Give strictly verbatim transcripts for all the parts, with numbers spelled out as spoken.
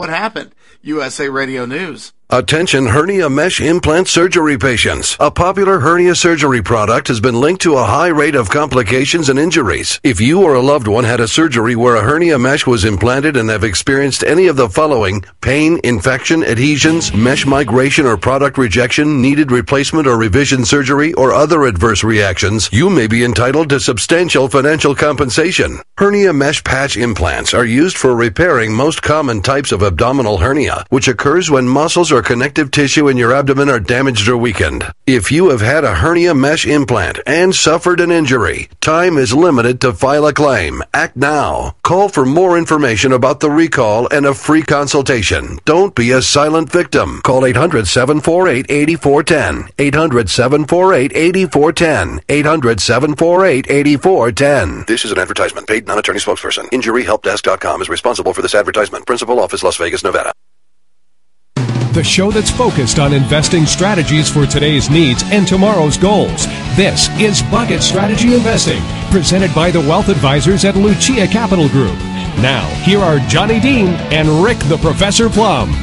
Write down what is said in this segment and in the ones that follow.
What happened? U S A Radio News. Attention hernia mesh implant surgery patients. A popular hernia surgery product has been linked to a high rate of complications and injuries. If you or a loved one had a surgery where a hernia mesh was implanted and have experienced any of the following: pain, infection, adhesions, mesh migration or product rejection, needed replacement or revision surgery, or other adverse reactions, you may be entitled to substantial financial compensation. Hernia mesh patch implants are used for repairing most common types of abdominal hernia, which occurs when muscles or connective tissue in your abdomen are damaged or weakened. If you have had a hernia mesh implant and suffered an injury, time is limited to file a claim. Act now. Call for more information about the recall and a free consultation. Don't be a silent victim. Call eight hundred, seven four eight, eight four one zero. eight hundred, seven four eight, eight four one zero. eight hundred, seven four eight, eight four one zero. This is an advertisement. Paid non-attorney spokesperson. injury help desk dot com is responsible for this advertisement. Principal office, Las Vegas, Nevada. The show that's focused on investing strategies for today's needs and tomorrow's goals. This is Bucket Strategy Investing, presented by the Wealth Advisors at Lucia Capital Group. Now, here are Johnny Dean and Rick the Professor Plum.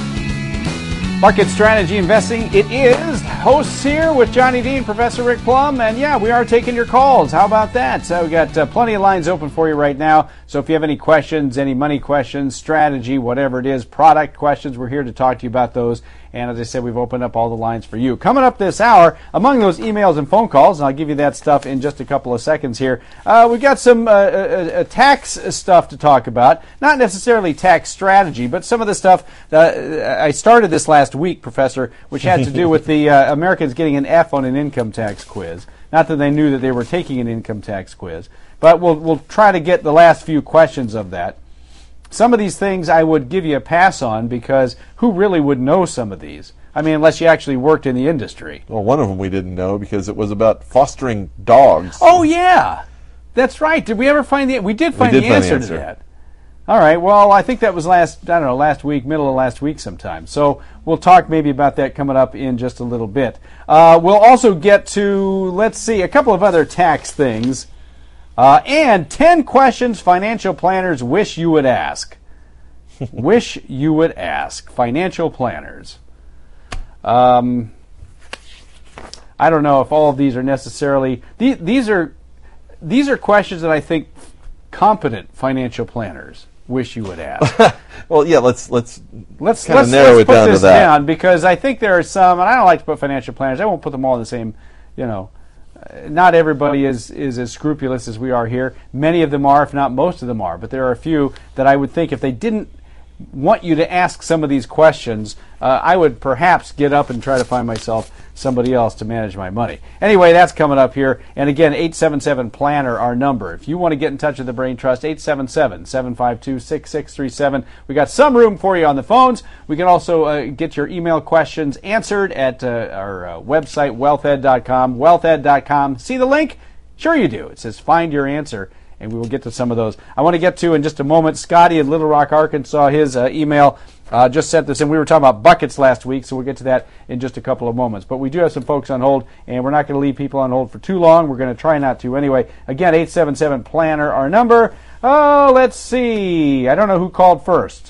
Bucket Strategy Investing, it is. Hosts here with Johnny Dean, Professor Rick Plum, and yeah, we are taking your calls. How about that? So we got uh, plenty of lines open for you right now. So if you have any questions, any money questions, strategy, whatever it is, product questions, we're here to talk to you about those. And as I said, we've opened up all the lines for you. Coming up this hour, among those emails and phone calls, and I'll give you that stuff in just a couple of seconds here, uh, we've got some uh, uh, uh, tax stuff to talk about. Not necessarily tax strategy, but some of the stuff that I started this last week, Professor, which had to do with the uh, Americans getting an F on an income tax quiz. Not that they knew that they were taking an income tax quiz, but we'll we'll try to get the last few questions of that. Some of these things I would give you a pass on because who really would know some of these? I mean, unless you actually worked in the industry. Well, one of them we didn't know because it was about fostering dogs. Oh, yeah. That's right. Did we ever find the... We did find, we did the, find answer the answer to that. All right. Well, I think that was last, I don't know, last week, middle of last week sometime. So we'll talk maybe about that coming up in just a little bit. Uh, we'll also get to, let's see, a couple of other tax things. Uh, and ten questions financial planners wish you would ask. Wish you would ask. Financial planners. Um, I don't know if all of these are necessarily... These, these are these are questions that I think competent financial planners wish you would ask. Well, yeah, let's let's let's kind of let's, narrow let's it put down this to that. down because I think there are some, and I don't like to put financial planners. I won't put them all in the same, you know... Not everybody is, is as scrupulous as we are here. Many of them are, if not most of them are. But there are a few that I would think if they didn't want you to ask some of these questions, uh, I would perhaps get up and try to find myself somebody else to manage my money. Anyway, that's coming up here. And again, eight seven seven, planner, our number. If you want to get in touch with the Brain Trust, eight seven seven, seven five two, six six three seven. We got some room for you on the phones. We can also uh, get your email questions answered at uh, our uh, website, wealth ed dot com, wealth ed dot com. See the link? Sure you do. It says find your answer. And we will get to some of those. I want to get to in just a moment. Scotty in Little Rock, Arkansas, his uh, email uh, just sent this in. We were talking about buckets last week, so we'll get to that in just a couple of moments. But we do have some folks on hold, and we're not going to leave people on hold for too long. We're going to try not to anyway. Again, eight seven seven, planner, our number. Oh, let's see. I don't know who called first.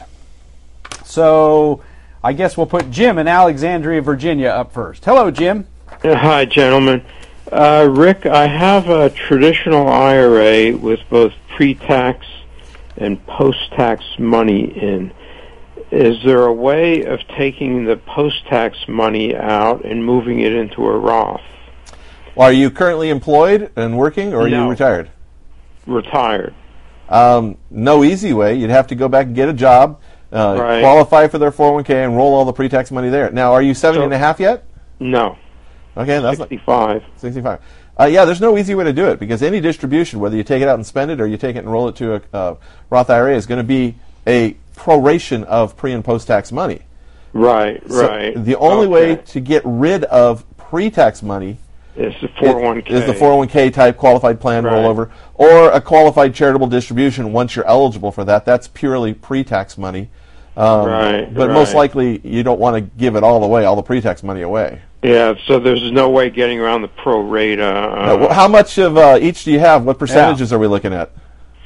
So I guess we'll put Jim in Alexandria, Virginia up first. Hello, Jim. Hi, gentlemen. Uh, Rick, I have a traditional I R A with both pre-tax and post-tax money in. Is there a way of taking the post-tax money out and moving it into a Roth? Well, are you currently employed and working, or are No. you retired? Retired. Um, no easy way. You'd have to go back and get a job, uh, Right. qualify for their four oh one k, and roll all the pre-tax money there. Now, are you seventy So- and a half yet? No. Okay, that's not sixty-five. sixty-five. Uh, yeah, there's no easy way to do it because any distribution, whether you take it out and spend it or you take it and roll it to a uh, Roth I R A, is going to be a proration of pre and post-tax money. Right, So right. the only way Okay. to get rid of pre-tax money It's the four oh one k. is the four oh one k type qualified plan Right. rollover, or a qualified charitable distribution once you're eligible for that. That's purely pre-tax money. Um, Right, But most right. likely you don't want to give it all away, all the pre-tax money away. Yeah, so there's no way getting around the pro rata. Uh, Uh, wh- how much of uh, each do you have? What percentages are we looking at?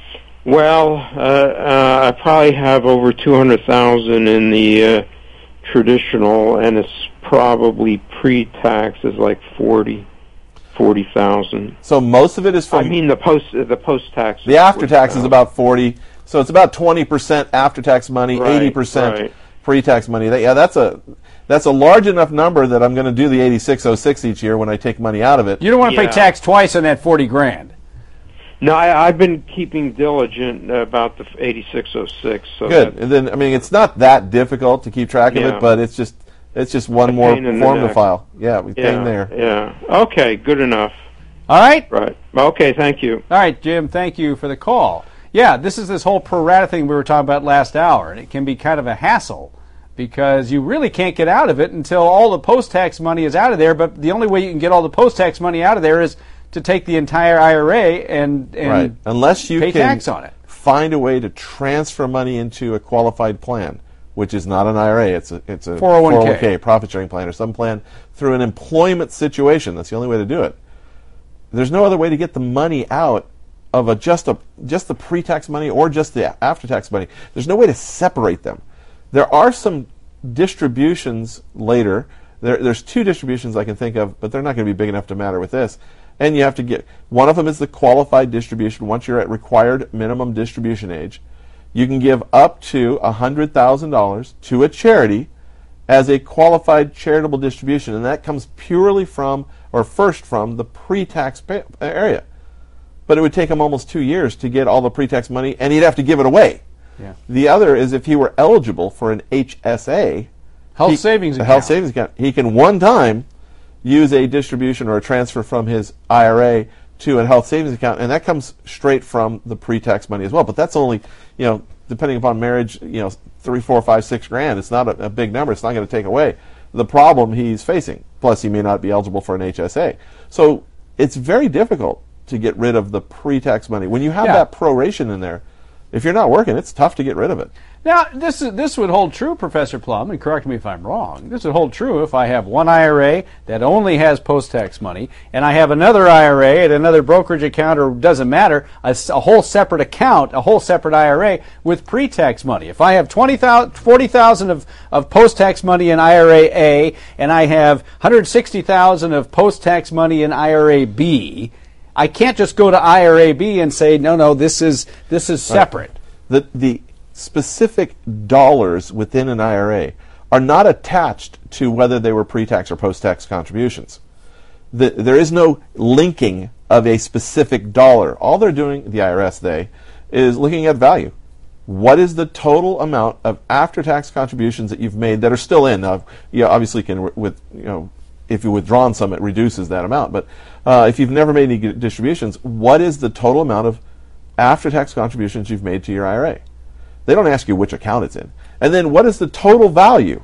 Well, uh, uh, I probably have over two hundred thousand in the uh, traditional, and it's probably pre-tax is like forty, forty thousand. So most of it is from. I mean, the post the post-tax. The after-tax is about forty. So it's about twenty percent after-tax money, right, eighty percent right. pre-tax money. That, yeah, that's a that's a large enough number that I'm going to do the eighty-six oh six each year when I take money out of it. You don't want to Yeah. pay tax twice on that forty grand. No, I, I've been keeping diligent about the eighty-six oh six. So Good. that- And then I mean, it's not that difficult to keep track of Yeah. it, but it's just it's just one A more pain in the form to neck. file. Yeah, we yeah, came there. Yeah. Okay. Good enough. All right? Right. Okay. Thank you. All right, Jim, thank you for the call. Yeah, this is this whole pro rata thing we were talking about last hour, and it can be kind of a hassle because you really can't get out of it until all the post-tax money is out of there, but the only way you can get all the post-tax money out of there is to take the entire I R A and, and Right. Unless you pay can tax on it. find a way to transfer money into a qualified plan, which is not an I R A, it's a it's a four oh one k. profit sharing plan or some plan through an employment situation. That's the only way to do it. There's no other way to get the money out of a just a just the pre-tax money or just the after-tax money. There's no way to separate them. There are some distributions later. There, there's two distributions I can think of, but they're not going to be big enough to matter with this. And you have to get one of them is the qualified distribution. Once you're at required minimum distribution age, you can give up to one hundred thousand dollars to a charity as a qualified charitable distribution, and that comes purely from, or first from, the pre-tax pay- area. But it would take him almost two years to get all the pre-tax money, and he'd have to give it away. Yeah. The other is if he were eligible for an H S A, Health he- savings a account. health savings account, he can one time use a distribution or a transfer from his I R A to a health savings account, and that comes straight from the pre-tax money as well. But that's only, you know, depending upon marriage, you know, three, four, five, six grand. It's not a, a big number. It's not going to take away the problem he's facing. Plus, he may not be eligible for an H S A. So it's very difficult to get rid of the pre-tax money. When you have Yeah. that proration in there, if you're not working, it's tough to get rid of it. Now, this is, this would hold true, Professor Plum, and correct me if I'm wrong. This would hold true if I have one I R A that only has post-tax money, and I have another I R A at another brokerage account, or doesn't matter, a, s- a whole separate account, a whole separate I R A with pre-tax money. If I have twenty thousand, forty thousand of, of post-tax money in I R A A, and I have one hundred sixty thousand of post-tax money in I R A B, I can't just go to I R A B and say, no, no, this is this is separate. The, the specific dollars within an I R A are not attached to whether they were pre-tax or post-tax contributions. The, there is no linking of a specific dollar. All they're doing, the I R S, they, is looking at value. What is the total amount of after-tax contributions that you've made that are still in? Now, you obviously can, with you know, if you've withdrawn some, it reduces that amount. But uh, if you've never made any distributions, what is the total amount of after-tax contributions you've made to your I R A? They don't ask you which account it's in. And then what is the total value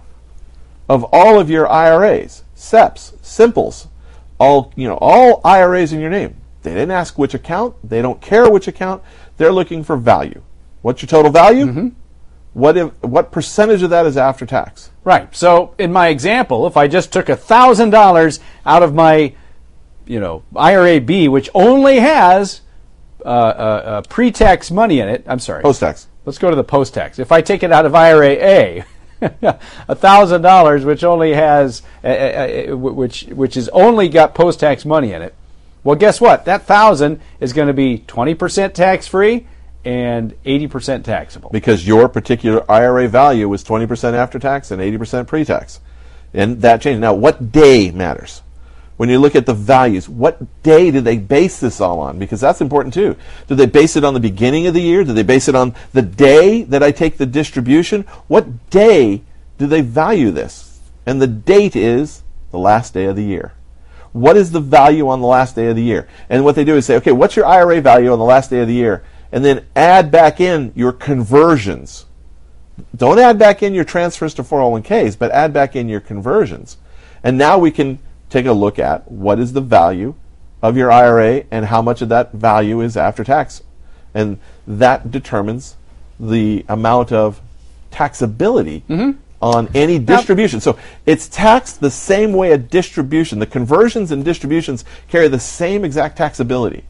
of all of your I R As, S E Ps, Simples, all you know, all I R As in your name? They didn't ask which account. They don't care which account. They're looking for value. What's your total value? Mm-hmm. What if, what percentage of that is after tax? Right. So in my example, if I just took a thousand dollars out of my, you know, I R A B, which only has uh, uh, uh, pre-tax money in it, I'm sorry, Post-tax. let's go to the post-tax. If I take it out of I R A A, a thousand dollars, which only has, uh, uh, which which is only got post-tax money in it, well, guess what? That thousand is going to be twenty percent tax-free and eighty percent taxable. Because your particular I R A value was twenty percent after tax and eighty percent pre-tax. And that changed. Now, what day matters? When you look at the values, what day did they base this all on? Because that's important too. Did they base it on the beginning of the year? Did they base it on the day that I take the distribution? What day do they value this? And the date is the last day of the year. What is the value on the last day of the year? And what they do is say, okay, what's your I R A value on the last day of the year? And then add back in your conversions. Don't add back in your transfers to four oh one k's, but add back in your conversions. And now we can take a look at what is the value of your I R A and how much of that value is after tax. And that determines the amount of taxability mm-hmm. on any distribution. So it's taxed the same way a distribution. The conversions and distributions carry the same exact taxability.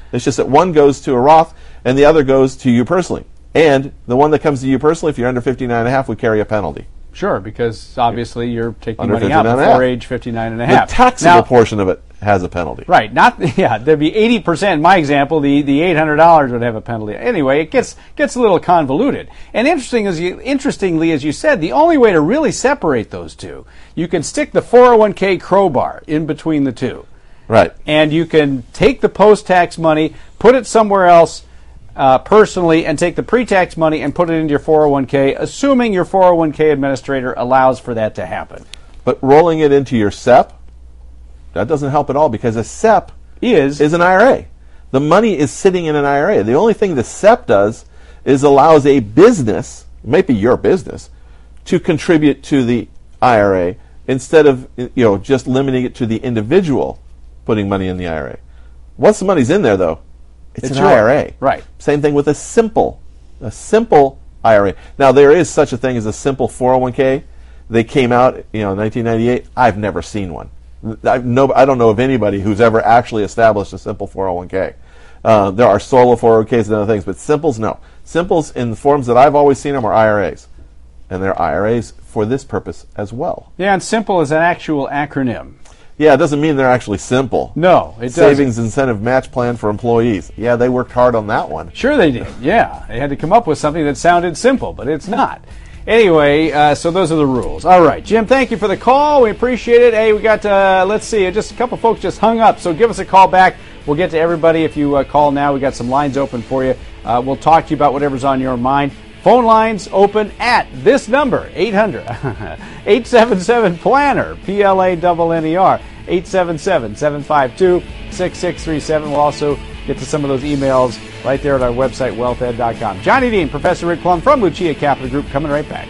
It's just that one goes to a Roth and the other goes to you personally. And the one that comes to you personally, if you're under fifty-nine and a half, would carry a penalty. Sure, because obviously you're taking Under money out before age fifty-nine and a half. The taxable now, portion of it has a penalty. Right. Not yeah, there'd be eighty percent in my example, the, the eight hundred dollars would have a penalty. Anyway, it gets gets a little convoluted. And interesting as you interestingly as you said, the only way to really separate those two, you can stick the four oh one k crowbar in between the two. Right. And you can take the post-tax money, put it somewhere else Uh, personally, and take the pre-tax money and put it into your four oh one k, assuming your four oh one k administrator allows for that to happen. But rolling it into your S E P, that doesn't help at all, because a S E P is, is an I R A. The money is sitting in an I R A. The only thing the S E P does is allows a business, it might be your business, to contribute to the I R A instead of you know just limiting it to the individual putting money in the I R A. Once the money's in there, though, It's, it's an your, I R A. Right. Same thing with a simple, a simple I R A. Now, there is such a thing as a simple four oh one k. They came out, you know, in nineteen ninety-eight. I've never seen one. I've no, I don't know of anybody who's ever actually established a simple four oh one k. Uh, there are solo four oh one k's and other things, but simples, no. Simples, in the forms that I've always seen them, are I R As. And they're I R As for this purpose as well. Yeah, and simple is an actual acronym. Yeah, it doesn't mean they're actually simple. No, it doesn't. Savings Incentive Match Plan for Employees. Yeah, they worked hard on that one. Sure they did, yeah. They had to come up with something that sounded simple, but it's not. Anyway, uh, so those are the rules. All right, Jim, thank you for the call. We appreciate it. Hey, we got, uh, let's see, just a couple folks just hung up, so give us a call back. We'll get to everybody if you uh, call now. We got some lines open for you. Uh, we'll talk to you about whatever's on your mind. Phone lines open at this number, eight hundred, eight seven seven, planner, P L A N N E R, eight seven seven, seven five two, six six three seven. We'll also get to some of those emails right there at our website, wealth ed dot com. Johnny Dean, Professor Rick Plum from Lucia Capital Group, coming right back.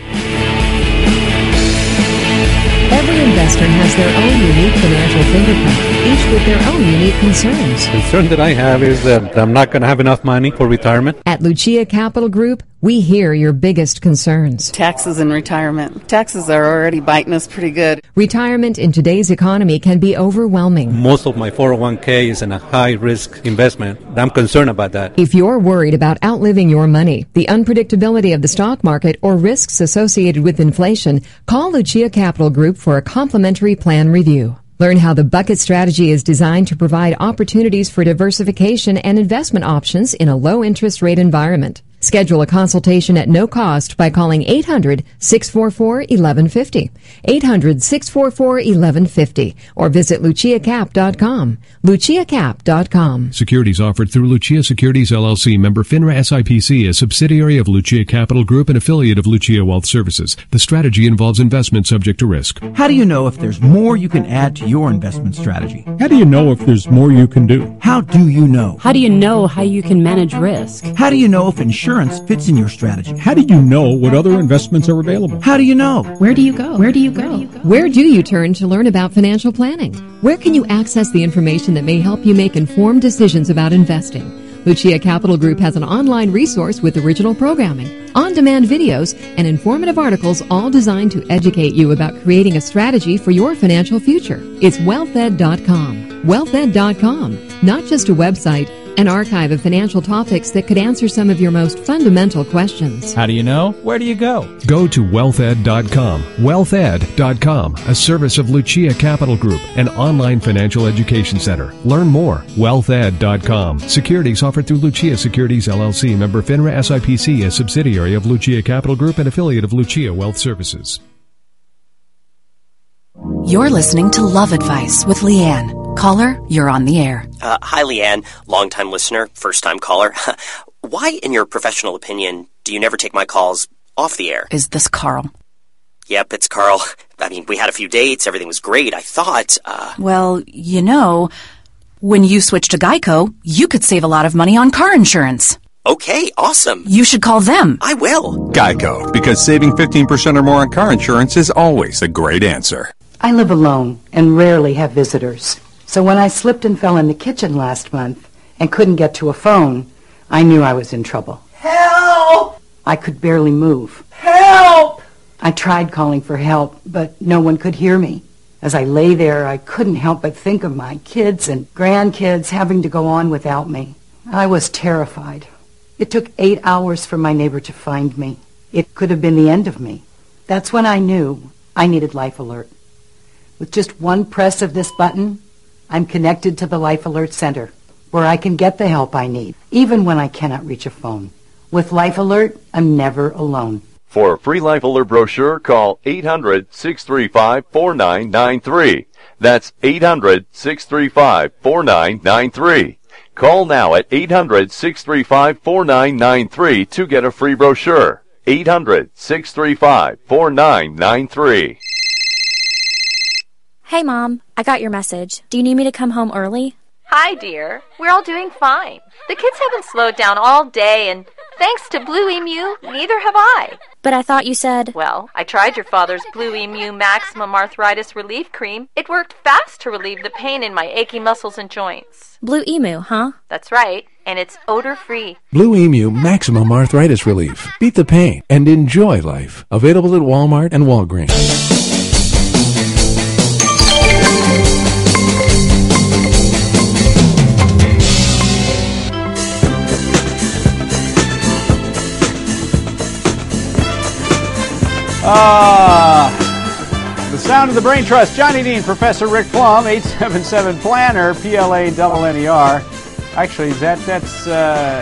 Every investor has their own unique financial fingerprint, each with their own unique concerns. The concern that I have is that I'm not going to have enough money for retirement. At Lucia Capital Group, we hear your biggest concerns. Taxes and retirement. Taxes are already biting us pretty good. Retirement in today's economy can be overwhelming. Most of my four oh one k is in a high-risk investment. I'm concerned about that. If you're worried about outliving your money, the unpredictability of the stock market, or risks associated with inflation, call Lucia Capital Group for a complimentary plan review. Learn how the bucket strategy is designed to provide opportunities for diversification and investment options in a low-interest rate environment. Schedule a consultation at no cost by calling eight hundred, six four four, eleven fifty, eight hundred, six four four, eleven fifty, or visit lucia cap dot com. lucia cap dot com. Securities offered through Lucia Securities L L C, member FINRA S I P C, a subsidiary of Lucia Capital Group and affiliate of Lucia Wealth Services. The strategy involves investment subject to risk. How do you know if there's more you can add to your investment strategy? How do you know if there's more you can do? How do you know? How do you know how you can manage risk? How do you know if insurance fits in your strategy? How do you know what other investments are available? How do you know? Where do you go? Where do you go? Where do you turn to learn about financial planning? Where can you access the information that may help you make informed decisions about investing? Lucia Capital Group has an online resource with original programming, on-demand videos, and informative articles, all designed to educate you about creating a strategy for your financial future. It's wealth ed dot com. wealth ed dot com, not just a website, an archive of financial topics that could answer some of your most fundamental questions. How do you know? Where do you go? Go to wealth ed dot com. wealth ed dot com, a service of Lucia Capital Group, an online financial education center. Learn more. wealth ed dot com. Securities offered through Lucia Securities L L C, member FINRA S I P C, a subsidiary of Lucia Capital Group and affiliate of Lucia Wealth Services. You're listening to Love Advice with Leanne. Caller, you're on the air. Uh, hi, Leanne. Long-time listener, first-time caller. Why, in your professional opinion, do you never take my calls off the air? Is this Carl? Yep, it's Carl. I mean, we had a few dates. Everything was great. I thought, uh... Well, you know, when you switch to Geico, you could save a lot of money on car insurance. Okay, awesome. You should call them. I will. Geico, because saving fifteen percent or more on car insurance is always a great answer. I live alone and rarely have visitors. So when I slipped and fell in the kitchen last month and couldn't get to a phone, I knew I was in trouble. Help! I could barely move. Help! I tried calling for help, but no one could hear me. As I lay there, I couldn't help but think of my kids and grandkids having to go on without me. I was terrified. It took eight hours for my neighbor to find me. It could have been the end of me. That's when I knew I needed Life Alert. With just one press of this button, I'm connected to the Life Alert Center, where I can get the help I need, even when I cannot reach a phone. With Life Alert, I'm never alone. For a free Life Alert brochure, call eight hundred, six three five, four nine nine three. That's eight hundred, six three five, four nine nine three. Call now at eight hundred, six three five, four nine nine three to get a free brochure. eight hundred, six three five, four nine nine three. Hey, Mom, I got your message. Do you need me to come home early? Hi, dear. We're all doing fine. The kids haven't slowed down all day, and thanks to Blue Emu, neither have I. But I thought you said... Well, I tried your father's Blue Emu Maximum Arthritis Relief Cream. It worked fast to relieve the pain in my achy muscles and joints. Blue Emu, huh? That's right, and it's odor-free. Blue Emu Maximum Arthritis Relief. Beat the pain and enjoy life. Available at Walmart and Walgreens. Ah, the sound of the Brain Trust. Johnny Dean, Professor Rick Plum, eight seven seven Planner, P L A double N E R. Actually, that that's uh,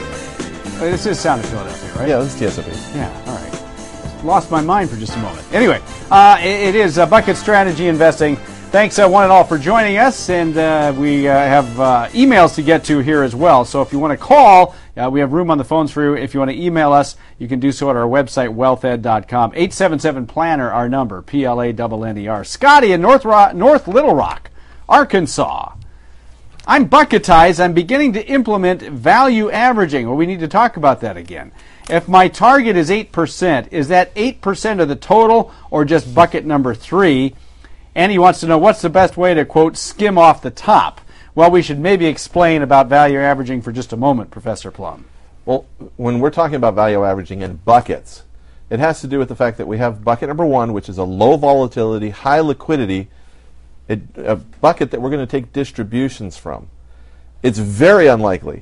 this is Sound of Philadelphia, right? Yeah, this is T S F P. Yeah, all right. Lost my mind for just a moment. Anyway, uh, it, it is uh, Bucket Strategy Investing. Thanks, uh, one and all, for joining us, and uh, we uh, have uh, emails to get to here as well. So if you want to call, uh, we have room on the phones for you. If you want to email us, you can do so at our website, wealth ed dot com. eight seven seven Planner, our number, P L A N N E R. Scotty in North, Ro- North Little Rock, Arkansas. I'm bucketized. I'm beginning to implement value averaging. Well, we need to talk about that again. If my target is eight percent, is that eight percent of the total or just bucket number three? And he wants to know, what's the best way to, quote, skim off the top? Well, we should maybe explain about value averaging for just a moment, Professor Plum. Well, when we're talking about value averaging in buckets, it has to do with the fact that we have bucket number one, which is a low volatility, high liquidity, it, a bucket that we're going to take distributions from. It's very unlikely,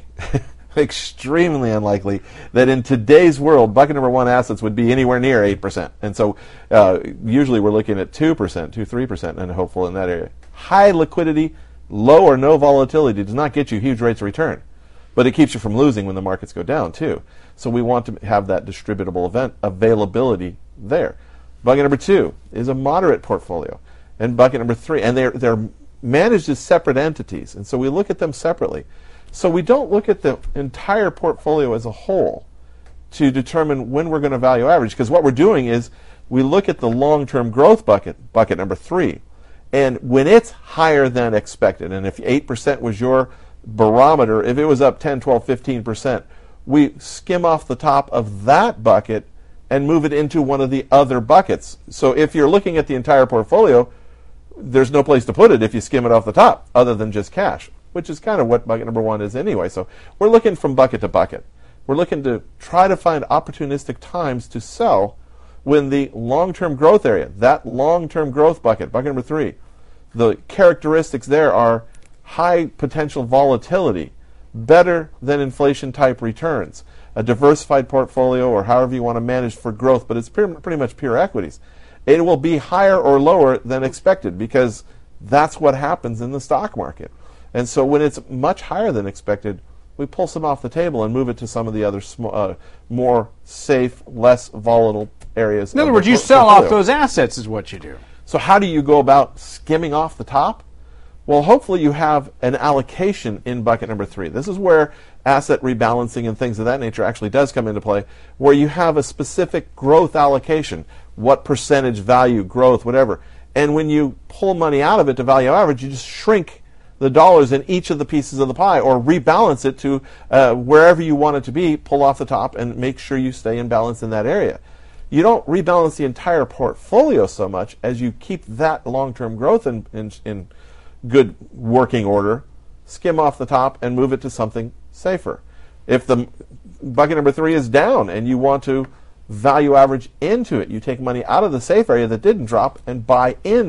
extremely unlikely, that in today's world, bucket number one assets would be anywhere near eight percent. And so uh, usually we're looking at two percent, two, three percent, and hopeful in that area. High liquidity, low or no volatility does not get you huge rates of return, but it keeps you from losing when the markets go down too. So we want to have that distributable event availability there. Bucket number two is a moderate portfolio, and bucket number three, and they're, they're managed as separate entities, and so we look at them separately. So we don't look at the entire portfolio as a whole to determine when we're going to value average, because what we're doing is we look at the long-term growth bucket, bucket number three, and when it's higher than expected, and if eight percent was your barometer, if it was up ten, twelve, fifteen percent, we skim off the top of that bucket and move it into one of the other buckets. So if you're looking at the entire portfolio, there's no place to put it if you skim it off the top other than just cash, which is kind of what bucket number one is anyway. So we're looking from bucket to bucket. We're looking to try to find opportunistic times to sell when the long-term growth area, that long-term growth bucket, bucket number three, the characteristics there are high potential volatility, better than inflation-type returns, a diversified portfolio, or however you want to manage for growth, but it's pretty much pure equities. It will be higher or lower than expected because that's what happens in the stock market. And so when it's much higher than expected, we pull some off the table and move it to some of the other sm- uh, more safe, less volatile areas. In other words, you sell off those assets is what you do. So how do you go about skimming off the top? Well, hopefully you have an allocation in bucket number three. This is where asset rebalancing and things of that nature actually does come into play, where you have a specific growth allocation, what percentage value, growth, whatever. And when you pull money out of it to value average, you just shrink the dollars in each of the pieces of the pie, or rebalance it to uh, wherever you want it to be, pull off the top, and make sure you stay in balance in that area. You don't rebalance the entire portfolio so much as you keep that long-term growth in, in, in good working order, skim off the top, and move it to something safer. If the bucket number three is down and you want to value average into it, you take money out of the safe area that didn't drop and buy in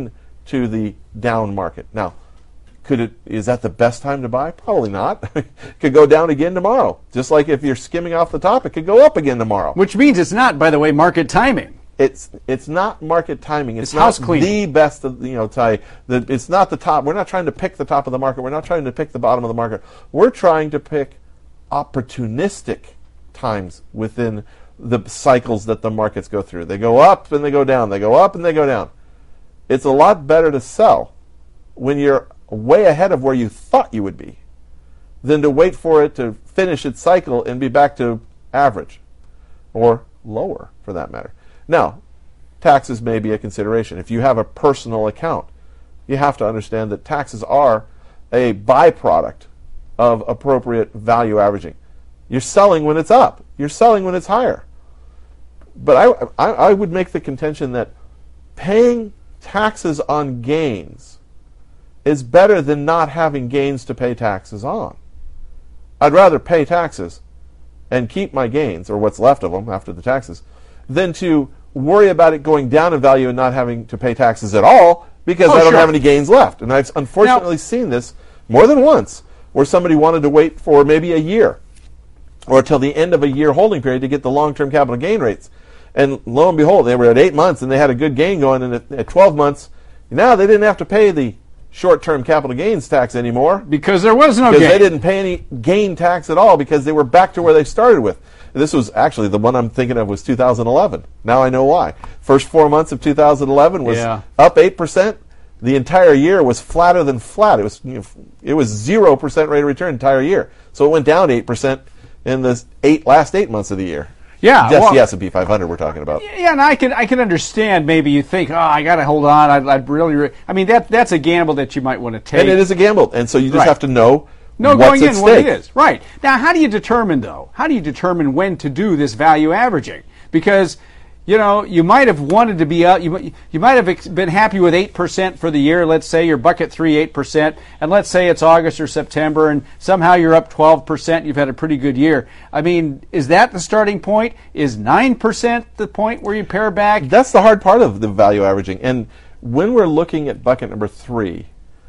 to the down market. Now, could it, is that the best time to buy? Probably not. It could go down again tomorrow. Just like if you're skimming off the top, it could go up again tomorrow. Which means it's not, by the way, market timing. It's it's not market timing. It's, It's not house cleaning. the best of, you know, tie. The, it's not the top. We're not trying to pick the top of the market. We're not trying to pick the bottom of the market. We're trying to pick opportunistic times within the cycles that the markets go through. They go up and they go down. They go up and they go down. It's a lot better to sell when you're way ahead of where you thought you would be than to wait for it to finish its cycle and be back to average or lower, for that matter. Now, taxes may be a consideration. If you have a personal account, you have to understand that taxes are a byproduct of appropriate value averaging. You're selling when it's up. You're selling when it's higher. But I, I, I would make the contention that paying taxes on gains is better than not having gains to pay taxes on. I'd rather pay taxes and keep my gains, or what's left of them after the taxes, than to worry about it going down in value and not having to pay taxes at all because Oh, I don't sure. have any gains left. And I've unfortunately Now- seen this more than once where somebody wanted to wait for maybe a year or till the end of a year holding period to get the long-term capital gain rates. And lo and behold, they were at eight months and they had a good gain going, and at, at twelve months, now they didn't have to pay the short-term capital gains tax anymore. Because there was no Because gain. they didn't pay any gain tax at all because they were back to where they started with. This was actually the one I'm thinking of was two thousand eleven. Now I know why. First four months of two thousand eleven was Yeah. up eight percent. The entire year was flatter than flat. It was you know, it was zero percent rate of return entire year. So it went down eight percent in the eight last eight months of the year. Yeah, Just well- the S and P five hundred we're talking about. Yeah, and I can I can understand. Maybe you think, oh, I got to hold on. I'd, I'd really, re-. I mean, that that's a gamble that you might want to take. And it is a gamble. And so you just Right. have to know No, what's going at in what it stake. is. Right. Now, how do you determine, though? How do you determine when to do this value averaging? Because, you know, you might have wanted to be out, you, might- you might have ex- been happy with eight percent for the year. Let's say your bucket three, eight percent. And let's say it's August or September, and somehow you're up twelve percent. You've had a pretty good year. I mean, is that the starting point? Is nine percent the point where you pare back? That's the hard part of the value averaging. And when we're looking at bucket number three,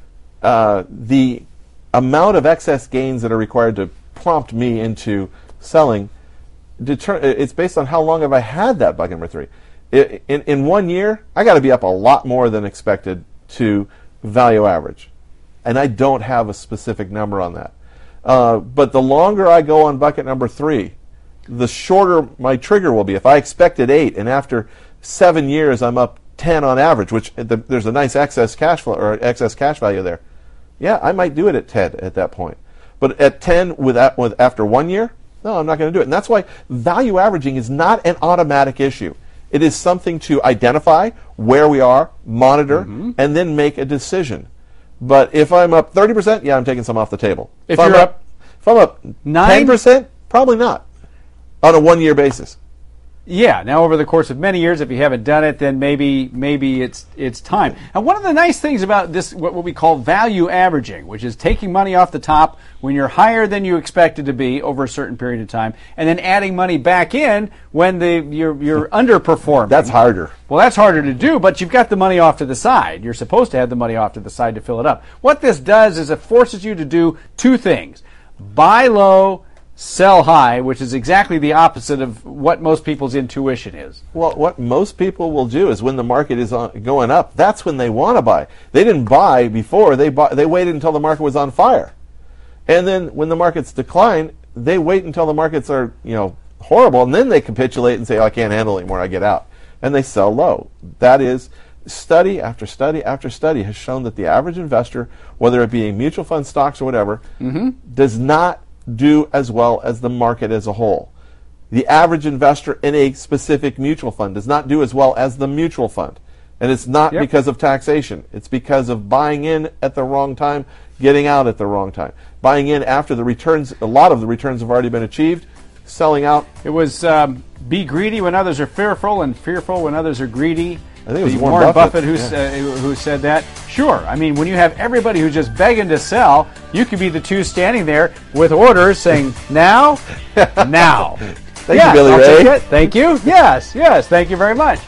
uh, the amount of excess gains that are required to prompt me into selling, deter- it's based on how long have I had that bucket number three. I- In, in one year, I got to be up a lot more than expected to value average. And I don't have a specific number on that. Uh, but the longer I go on bucket number three, the shorter my trigger will be. If I expected eight, and after seven years I'm up ten on average, which the, there's a nice excess cash flow or excess cash value there. Yeah, I might do it at ten at that point. But at ten with, with after one year, no, I'm not going to do it. And that's why value averaging is not an automatic issue. It is something to identify where we are, monitor, Mm-hmm. and then make a decision. But if I'm up thirty percent, yeah, I'm taking some off the table. If I'm you're up if I'm up nine ten percent, probably not on a one-year basis. Yeah. Now, over the course of many years, if you haven't done it, then maybe maybe it's it's time. And one of the nice things about this, what, what we call value averaging, which is taking money off the top when you're higher than you expected to be over a certain period of time, and then adding money back in when the you're you're underperforming. That's harder. Well, that's harder to do, but you've got the money off to the side. You're supposed to have the money off to the side to fill it up. What this does is it forces you to do two things: buy low, sell high, which is exactly the opposite of what most people's intuition is. Well, what most people will do is when the market is on, going up, that's when they want to buy. They didn't buy before. They bought, they waited until the market was on fire. And then when the markets decline, they wait until the markets are, you know, horrible, and then they capitulate and say, oh, I can't handle it anymore, I get out. And they sell low. That is, study after study after study has shown that the average investor, whether it be mutual fund stocks or whatever, Mm-hmm. does not do as well as the market as a whole. The average investor in a specific mutual fund does not do as well as the mutual fund. And it's not Yep. because of taxation. It's because of buying in at the wrong time, getting out at the wrong time. Buying in after the returns, a lot of the returns have already been achieved, selling out. It was um, be greedy when others are fearful, and fearful when others are greedy. I think it was The Warren Buffett. who, Yeah. s- uh, who who said that. Sure. I mean, when you have everybody who's just begging to sell, you could be the two standing there with orders saying, now, now. Thank Yes, you, Billy I'll Ray. take it. Thank you. Yes, yes. Thank you very much.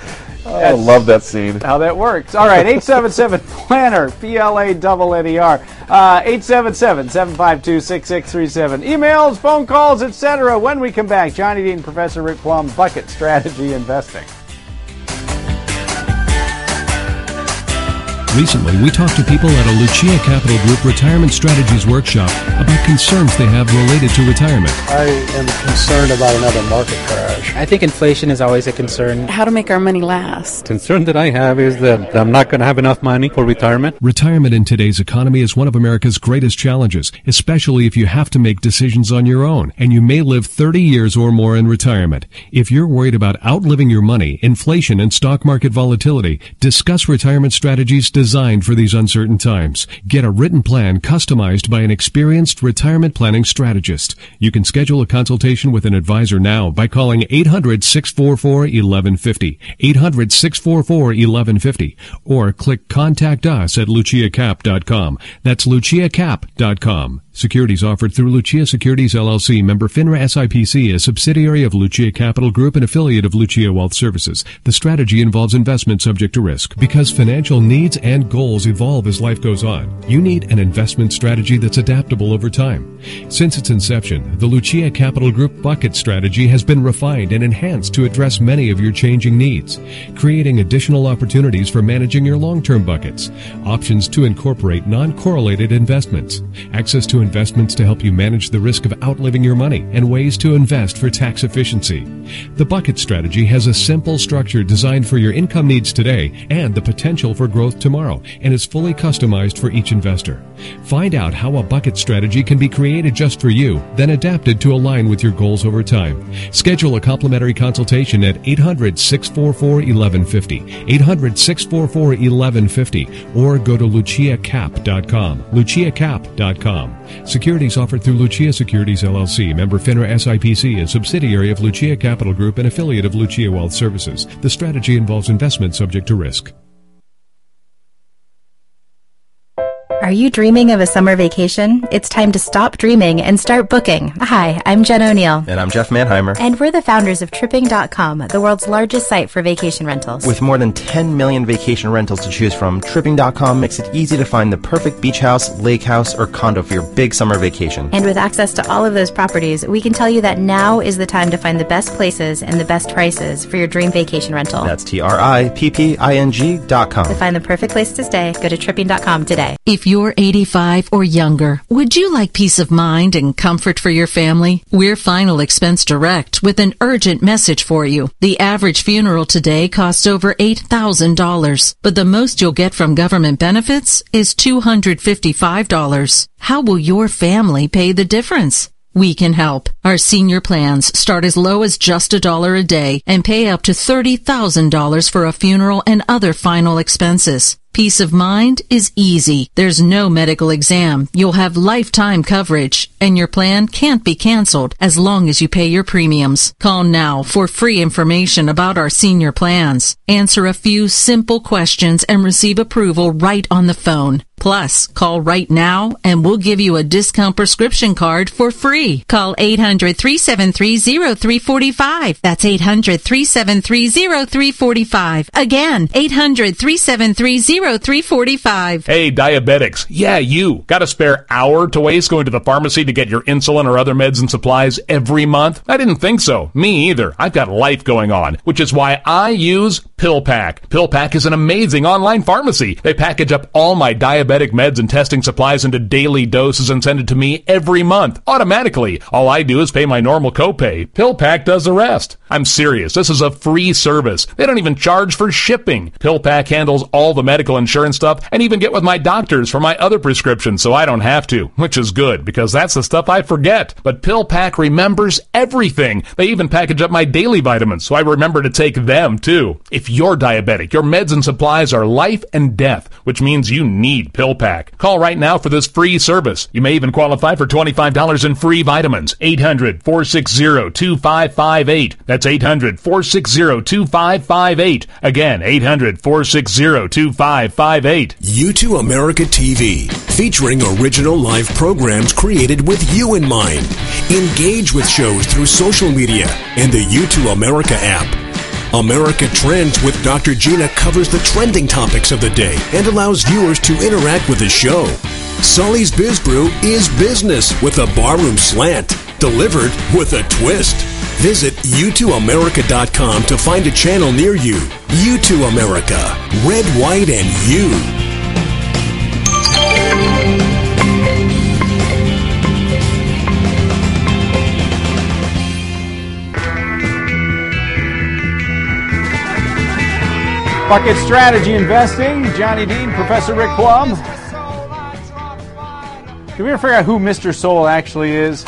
Oh, I love that scene. How that works. All right, eight seven seven planner, P L A N N E R, uh, eight seven seven, seven five two, six six three seven. Emails, phone calls, et cetera. When we come back, Johnny Dean, Professor Rick Plum, Bucket Strategy Investing. Recently, we talked to people at a Lucia Capital Group Retirement Strategies Workshop about concerns they have related to retirement. I am concerned about another market crash. I think inflation is always a concern. How to make our money last. Concern that I have is that I'm not going to have enough money for retirement. Retirement in today's economy is one of America's greatest challenges, especially if you have to make decisions on your own, and you may live thirty years or more in retirement. If you're worried about outliving your money, inflation, and stock market volatility, discuss retirement strategies designed for these uncertain times. Get a written plan customized by an experienced retirement planning strategist. You can schedule a consultation with an advisor now by calling eight hundred, six four four, eleven fifty, eight hundred, six four four, eleven fifty, or click Contact Us at lucia cap dot com. That's lucia cap dot com. Securities offered through Lucia Securities L L C, member FINRA S I P C, a subsidiary of Lucia Capital Group and affiliate of Lucia Wealth Services. The strategy involves investment subject to risk. Because financial needs and goals evolve as life goes on, you need an investment strategy that's adaptable over time. Since its inception, the Lucia Capital Group Bucket Strategy has been refined and enhanced to address many of your changing needs, creating additional opportunities for managing your long-term buckets, options to incorporate non-correlated investments, access to investments to help you manage the risk of outliving your money, and ways to invest for tax efficiency. The Bucket Strategy has a simple structure designed for your income needs today and the potential for growth tomorrow, and is fully customized for each investor. Find out how a bucket strategy can be created just for you, then adapted to align with your goals over time. Schedule a complimentary consultation at eight hundred, six four four, eleven fifty, eight hundred, six four four, eleven fifty, or go to lucia cap dot com, lucia cap dot com. Securities offered through Lucia Securities L L C, member FINRA S I P C, a subsidiary of Lucia Capital Group and affiliate of Lucia Wealth Services. The strategy involves investment subject to risk. Are you dreaming of a summer vacation? It's time to stop dreaming and start booking. Hi, I'm Jen O'Neill. And I'm Jeff Manheimer. And we're the founders of Tripping dot com, the world's largest site for vacation rentals. With more than ten million vacation rentals to choose from, Tripping dot com makes it easy to find the perfect beach house, lake house, or condo for your big summer vacation. And with access to all of those properties, we can tell you that now is the time to find the best places and the best prices for your dream vacation rental. That's T R I P P I N G dot com. To find the perfect place to stay, go to Tripping dot com today. If you're eighty-five or younger, would you like peace of mind and comfort for your family? We're Final Expense Direct with an urgent message for you. The average funeral today costs over eight thousand dollars, but the most you'll get from government benefits is two hundred fifty-five dollars. How will your family pay the difference? We can help. Our senior plans start as low as just a dollar a day and pay up to thirty thousand dollars for a funeral and other final expenses. Peace of mind is easy. There's no medical exam. You'll have lifetime coverage, and your plan can't be canceled as long as you pay your premiums. Call now for free information about our senior plans. Answer a few simple questions and receive approval right on the phone. Plus, call right now and we'll give you a discount prescription card for free. Call eight hundred, three seven three, zero three four five. That's eight hundred, three seven three, zero three four five. Again, eight hundred, three seven three, zero three four five. Hey, diabetics. Yeah, you. Got a spare hour to waste going to the pharmacy to get your insulin or other meds and supplies every month? I didn't think so. Me either. I've got life going on, which is why I use PillPack. PillPack is an amazing online pharmacy. They package up all my diabetic meds and testing supplies into daily doses and send it to me every month, automatically. All I do is pay my normal copay. PillPack does the rest. I'm serious. This is a free service. They don't even charge for shipping. PillPack handles all the medical insurance stuff and even get with my doctors for my other prescriptions so I don't have to, which is good because that's the stuff I forget. But PillPack remembers everything. They even package up my daily vitamins so I remember to take them too. If you're diabetic, your meds and supplies are life and death, which means you need PillPack. Call right now for this free service. You may even qualify for twenty-five dollars in free vitamins. eight hundred, four six zero, two five five eight. That's eight hundred, four six zero, two five five eight. Again, eight hundred, four six zero, two five five eight. U two America T V, featuring original live programs created with you in mind. Engage with shows through social media and the U two America app. America Trends with Doctor Gina covers the trending topics of the day and allows viewers to interact with the show. Sully's Biz Brew is business with a barroom slant, delivered with a twist. Visit U two America dot com to find a channel near you. U two America, red, white, and you. Bucket Strategy Investing, Johnny Dean, Professor Rick Plum. Did we ever figure out who Mister Soul actually is?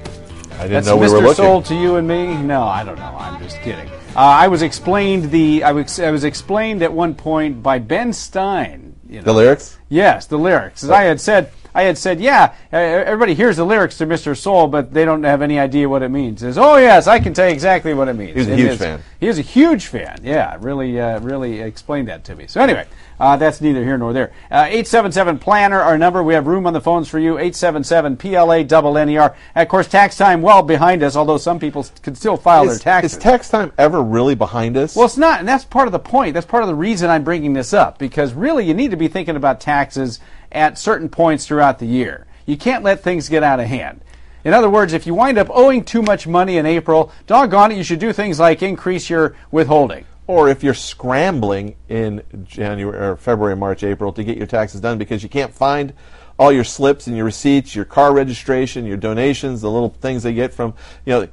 I didn't That's know we Mister were looking. Soul to you and me? No, I don't know. I'm just kidding. Uh, I was explained the I was I was explained at one point by Ben Stein. You know. The lyrics? Yes, the lyrics. As I had said, I had said, yeah, uh, everybody hears the lyrics to Mister Soul, but they don't have any idea what it means. Says, oh yes, I can tell you exactly what it means. He was a And huge his- fan. He was a huge fan. Yeah, really, uh, really explained that to me. So anyway, uh, that's neither here nor there. Uh, eight seven seven planner, our number. We have room on the phones for you. eight seven seven P L A N N E R. And of course, tax time well behind us. Although some people s- can still file their Is, taxes. is tax time ever really behind us? Well, it's not, and that's part of the point. That's part of the reason I'm bringing this up, because really you need to be thinking about taxes at certain points throughout the year. You can't let things get out of hand. In other words, if you wind up owing too much money in April, doggone it, you should do things like increase your withholding. Or if you're scrambling in January or February, March, April to get your taxes done because you can't find all your slips and your receipts, your car registration, your donations, the little things they get from, you know,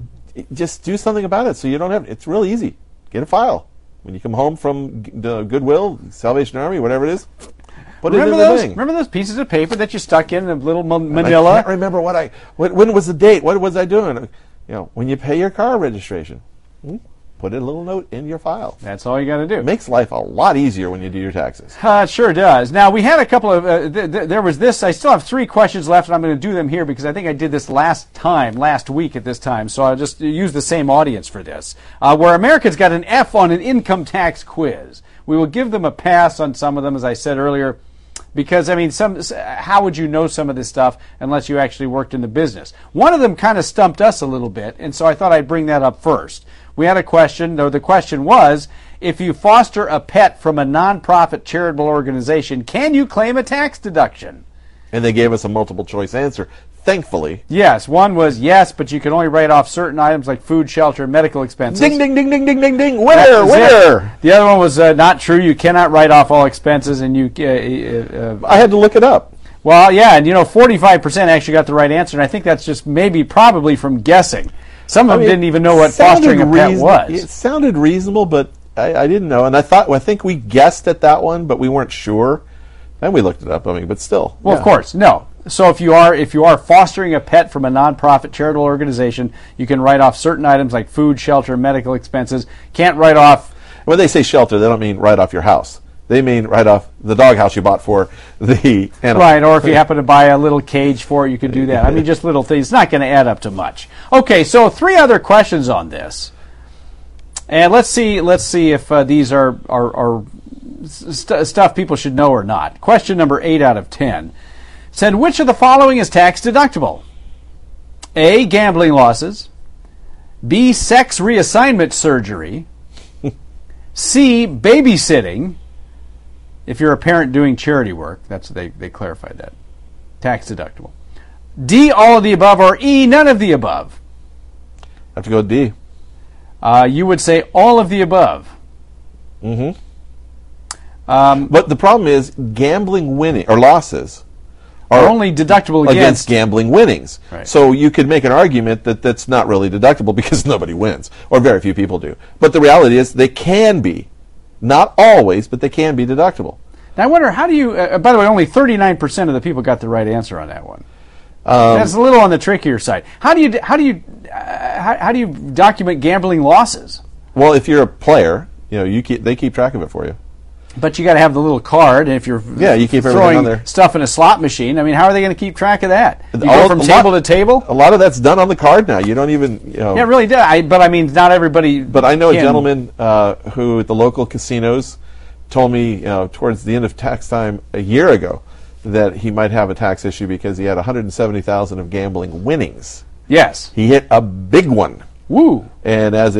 just do something about it so you don't have, it's really easy. Get a file. When you come home from the Goodwill, Salvation Army, whatever it is, put remember it in the those? thing. Remember those pieces of paper that you stuck in a little ma- I manila? can't remember what I, what, when was the date? What was I doing? You know, when you pay your car registration, hmm, put a little note in your file. That's all you got to do. It makes life a lot easier when you do your taxes. Uh, it sure does. Now, we had a couple of, uh, th- th- there was this, I still have three questions left, and I'm going to do them here because I think I did this last time, last week at this time, so I'll just use the same audience for this, uh, where Americans got an F on an income tax quiz. We will give them a pass on some of them, as I said earlier, because, I mean, some, how would you know some of this stuff unless you actually worked in the business? One of them kind of stumped us a little bit, and so I thought I'd bring that up first. We had a question, though the question was, if you foster a pet from a nonprofit charitable organization, can you claim a tax deduction? And they gave us a multiple choice answer. Thankfully. Yes, one was yes, but you can only write off certain items like food, shelter, and medical expenses. Ding, ding, ding, ding, ding, ding, ding. That Winner, was winner. it. The other one was uh, not true. You cannot write off all expenses, and you. Uh, uh, I had to look it up. Well, yeah, and you know, forty-five percent actually got the right answer, and I think that's just maybe probably from guessing. Some of I them mean, didn't even know what sounded fostering a pet reason- was. It sounded reasonable, but I, I didn't know. And I thought, well, I think we guessed at that one, but we weren't sure. And we looked it up. I mean, but still. Well, yeah. of course, no. So if you are if you are fostering a pet from a nonprofit charitable organization, you can write off certain items like food, shelter, medical expenses. Can't write off. When they say shelter, they don't mean write off your house. They mean write off the doghouse you bought for the animal. Right, or if you happen to buy a little cage for it, you could do that. I mean, just little things. It's not going to add up to much. Okay, so three other questions on this, and let's see. Let's see if uh, these are are, are st- stuff people should know or not. Question number eight out of ten said, which of the following is tax deductible? A, gambling losses. B, sex reassignment surgery. C, babysitting. If you're a parent doing charity work, that's they, they clarified that. Tax deductible. D, all of the above, or E, none of the above. I have to go with D. Uh, you would say all of the above. Mm-hmm. Um, but the problem is gambling winning or losses are only deductible against, against gambling winnings. Right. So you could make an argument that that's not really deductible because nobody wins, or very few people do. But the reality is they can be. Not always, but they can be deductible. Now I wonder, how do you, uh, by the way, only thirty-nine percent of the people got the right answer on that one. Um, That's a little on the trickier side. How do you, how do you, uh, how, how do you document gambling losses? Well, if you're a player, you know, you keep, they keep track of it for you. But you got to have the little card, and if you're yeah, you keep everything throwing on there. stuff in a slot machine, I mean, how are they going to keep track of that? You All- go from a table lot- to table? A lot of that's done on the card now. You don't even, you know. Yeah, it really does. I, but I mean, not everybody. But I know can. a gentleman uh, who at the local casinos told me, you know, towards the end of tax time a year ago, that he might have a tax issue because he had one hundred seventy thousand of gambling winnings. Yes. He hit a big one. Woo. And as it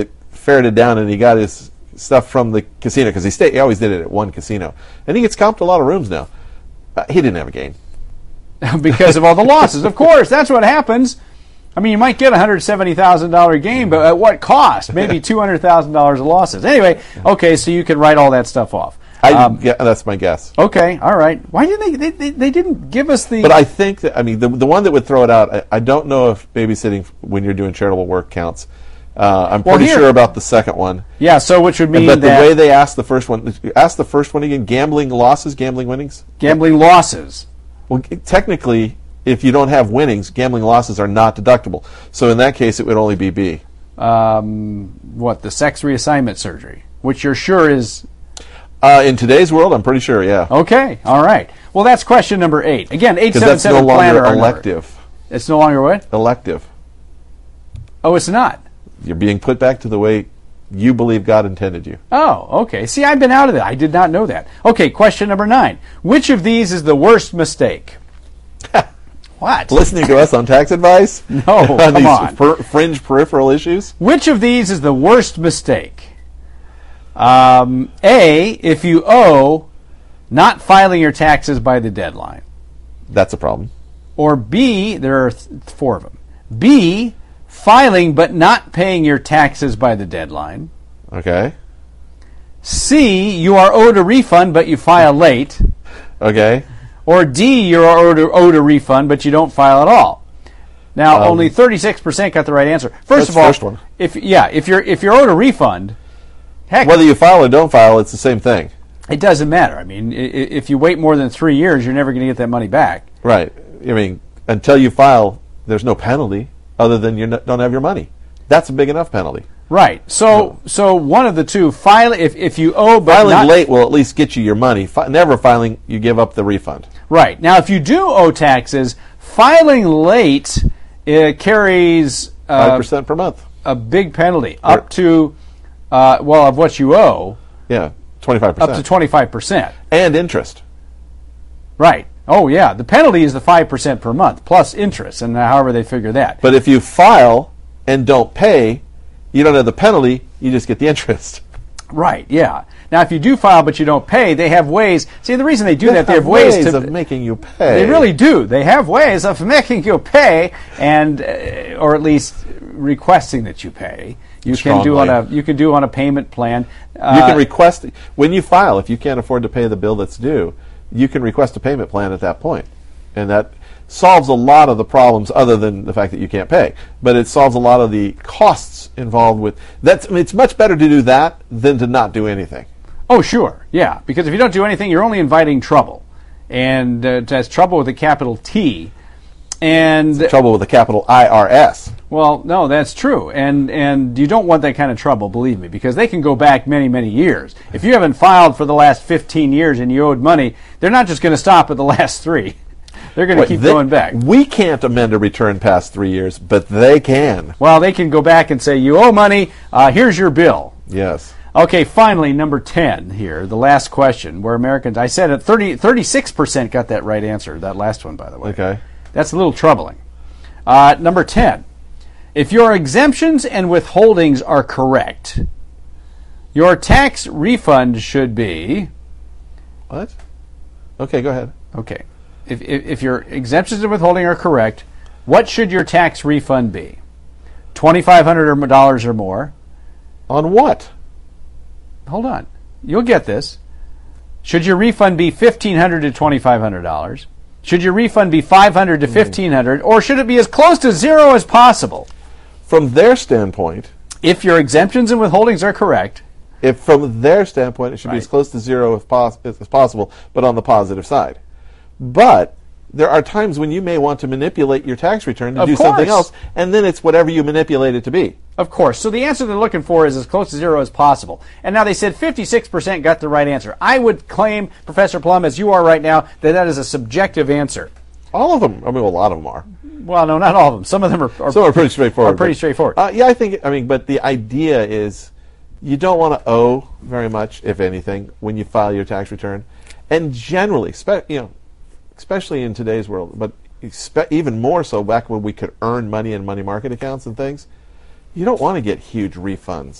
ferreted down and he got his stuff from the casino, because he stayed, he always did it at one casino, and he gets comped a lot of rooms now. Uh, he didn't have a gain because of all the losses. Of course, that's what happens. I mean, you might get a one hundred seventy thousand dollars gain, but at what cost? Maybe two hundred thousand dollars of losses. Anyway, okay, so you can write all that stuff off. I, Um, yeah, that's my guess. okay, all right. Why didn't they, they, they, they didn't give us the... But I think that, I mean, the, the one that would throw it out, I, I don't know if babysitting when you're doing charitable work counts. Uh, I'm Well, pretty here- sure about the second one. Yeah, so which would mean But the that- way they asked the first one, ask the first one again, gambling losses, gambling winnings? Gambling losses. Well, g- technically, if you don't have winnings, gambling losses are not deductible. So in that case, it would only be B. Um, what, the sex reassignment surgery, which you're sure is... Uh, in today's world, I'm pretty sure, yeah. Okay, all right. Well, that's question number eight. Again, eight Because seven that's no seven longer planner. elective. It's no longer what? Elective. Oh, it's not. You're being put back to the way you believe God intended you. Oh, okay. See, I've been out of that. I did not know that. Okay, question number nine. Which of these is the worst mistake? What? Listening to us on tax advice? No, on come these on. per- fringe peripheral issues? Which of these is the worst mistake? Um, A, if you owe, not filing your taxes by the deadline. That's a problem. Or B, there are th- four of them. B, filing but not paying your taxes by the deadline. Okay. C, you are owed a refund but you file late. Okay. Or D, you are owed a, owed a refund but you don't file at all. Now, Um, only thirty-six percent got the right answer. First That's of the all, first one. if yeah, if you're if you're owed a refund, heck, Whether you file or don't file, it's the same thing. it doesn't matter. I mean, i- i- if you wait more than three years, you're never going to get that money back. Right. I mean, until you file, there's no penalty other than you n- don't have your money. That's a big enough penalty. Right. So so one of the two, file if if you owe but Filing not, late will at least get you your money. Fi- never filing, you give up the refund. Right. Now, if you do owe taxes, filing late uh, carries uh, five percent per month. a big penalty, up to, uh, well, of what you owe, Yeah, twenty-five percent. up to twenty-five percent. And interest. Right. Oh, yeah. The penalty is the five percent per month, plus interest, and however they figure that. But if you file and don't pay, you don't have the penalty, you just get the interest. Right, yeah. Now, if you do file but you don't pay, they have ways. See, the reason they do They that, they have have ways, ways to of making you pay. They really do. They have ways of making you pay, and uh, or at least requesting that you pay. You can do on a Strongly. you can do on a payment plan. You Uh, can request, when you file, if you can't afford to pay the bill that's due, you can request a payment plan at that point. And that solves a lot of the problems other than the fact that you can't pay. But it solves a lot of the costs involved with that's I mean, it's much better to do that than to not do anything. Oh, sure, yeah. Because if you don't do anything, you're only inviting trouble, and uh, that's trouble with a capital T. And trouble with a capital I R S. Well, no, that's true, and and you don't want that kind of trouble, believe me, because they can go back many, many years. If you haven't filed for the last fifteen years and you owed money, they're not just going to stop at the last three. They're going to Wait, keep they- going back. We can't amend a return past three years, but they can. Well, they can go back and say, you owe money, uh, here's your bill. Yes. Okay, finally, number ten here, the last question, where Americans, I said it, thirty, thirty-six percent got that right answer, that last one, by the way. Okay. That's a little troubling. Uh, number ten, if your exemptions and withholdings are correct, your tax refund should be... What? Okay, go ahead. Okay. If, if, if your exemptions and withholding are correct, what should your tax refund be? twenty-five hundred dollars or more. On what? Hold on. You'll get this. Should your refund be fifteen hundred dollars to twenty-five hundred dollars? Should your refund be five hundred dollars to fifteen hundred dollars? Or should it be as close to zero as possible? From their standpoint, if your exemptions and withholdings are correct, if from their standpoint it should be Right. as close to zero as, pos- as possible, but on the positive side. But there are times when you may want to manipulate your tax return to Of do something course. else, and then it's whatever you manipulate it to be. of course. So the answer they're looking for is as close to zero as possible. And now they said fifty-six percent got the right answer. I would claim, Professor Plum, as you are right now, that that is a subjective answer. All of them. I mean, a lot of them are. Well, no, not all of them. Some of them are, are Some are pretty straightforward. Are pretty but- straightforward. Uh, yeah, I think. I mean, but the idea is, you don't want to owe very much, if anything, when you file your tax return, and generally, spe- you know, especially in today's world, but expe- even more so back when we could earn money in money market accounts and things, you don't want to get huge refunds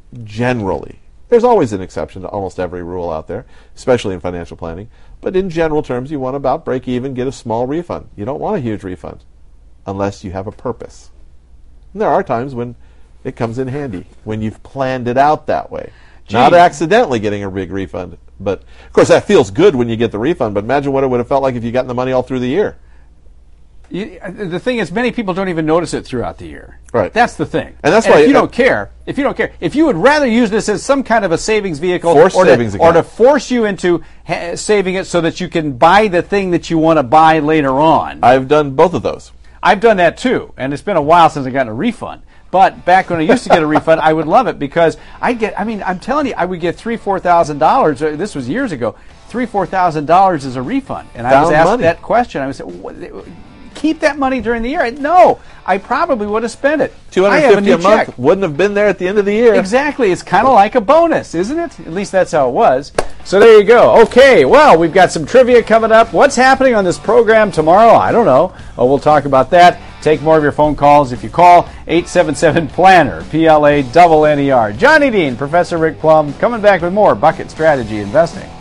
generally. There's always an exception to almost every rule out there, especially in financial planning. But in general terms, you want to about break even, get a small refund. You don't want a huge refund unless you have a purpose. And there are times when it comes in handy, when you've planned it out that way. Gee. Not accidentally getting a big refund. But, of course, that feels good when you get the refund, but imagine what it would have felt like if you gotten the money all through the year. You, the thing is, many people don't even notice it throughout the year. Right. That's the thing. And that's and why if you uh, don't care, if you don't care, if you would rather use this as some kind of a savings vehicle, Forced or, savings to, or account. to force you into ha- saving it so that you can buy the thing that you want to buy later on. I've done both of those. I've done that too, and it's been a while since I've gotten a refund. But back when I used to get a refund, I would love it because I get. I mean, I'm telling you, I would get three, four thousand dollars. This was years ago. Three, four thousand dollars is a refund, and I was asked money. that question. I was saying, keep that money during the year. No, I probably would have spent it. Two hundred fifty a, a month check. Wouldn't have been there at the end of the year. Exactly. It's kind of like a bonus, isn't it? At least that's how it was. So there you go. Okay, well, we've got some trivia coming up. What's happening on this program tomorrow? I don't know. Oh, we'll talk about that. Take more of your phone calls if you call eight seven seven planner, P L A N N E R. Johnny Dean, Professor Rick Plum, coming back with more Bucket Strategy Investing.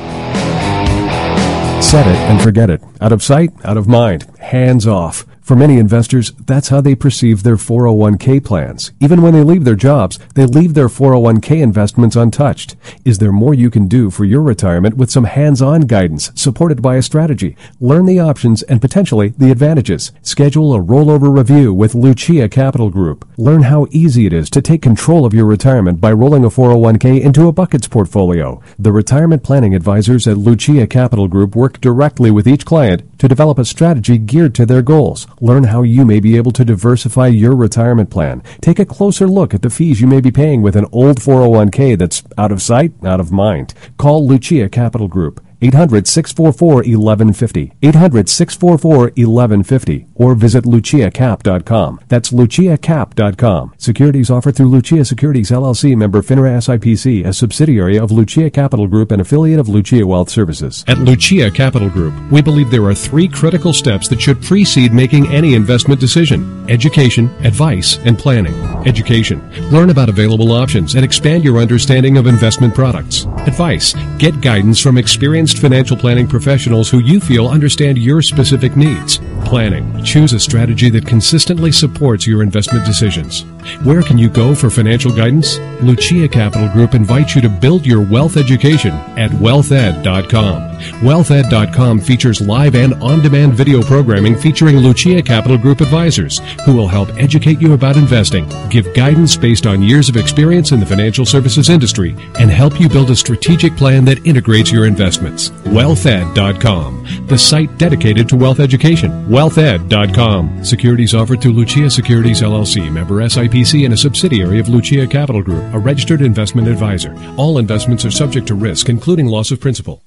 Set it and forget it. Out of sight, out of mind. Hands off. For many investors, that's how they perceive their four oh one k plans. Even when they leave their jobs, they leave their four oh one k investments untouched. Is there more you can do for your retirement with some hands-on guidance supported by a strategy? Learn the options and potentially the advantages. Schedule a rollover review with Lucia Capital Group. Learn how easy it is to take control of your retirement by rolling a four oh one k into a buckets portfolio. The retirement planning advisors at Lucia Capital Group work directly with each client to develop a strategy geared to their goals. Learn how you may be able to diversify your retirement plan. Take a closer look at the fees you may be paying with an old four oh one k that's out of sight, out of mind. Call Lucia Capital Group. eight hundred, six four four, eleven fifty. eight hundred, six four four, eleven fifty. Or visit lucia cap dot com. That's lucia cap dot com. Securities offered through Lucia Securities L L C, member FINRA S I P C, a subsidiary of Lucia Capital Group and affiliate of Lucia Wealth Services. At Lucia Capital Group, we believe there are three critical steps that should precede making any investment decision: education, advice, and planning. Education. Learn about available options and expand your understanding of investment products. Advice. Get guidance from experienced financial planning professionals who you feel understand your specific needs. Planning. Choose a strategy that consistently supports your investment decisions. Where can you go for financial guidance? Lucia Capital Group invites you to build your wealth education at wealth ed dot com. wealth ed dot com features live and on-demand video programming featuring Lucia Capital Group advisors who will help educate you about investing, give guidance based on years of experience in the financial services industry, and help you build a strategic plan that integrates your investments. wealth ed dot com, the site dedicated to wealth education. wealth ed dot com. Securities offered through Lucia Securities L L C, member S I P C and a subsidiary of Lucia Capital Group, a registered investment advisor. All investments are subject to risk, including loss of principal.